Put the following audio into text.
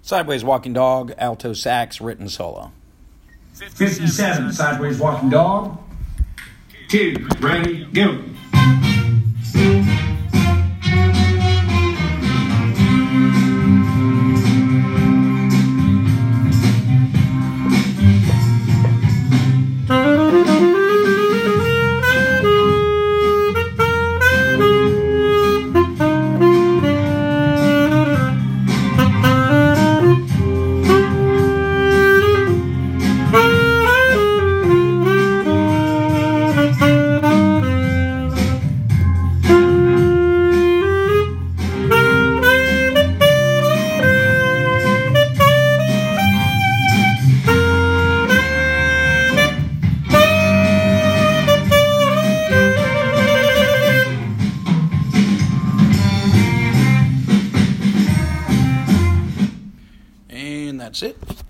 Sideways Walking Dog, alto sax, written solo. 57, Sideways Walking Dog. 2, ready, go. And that's it.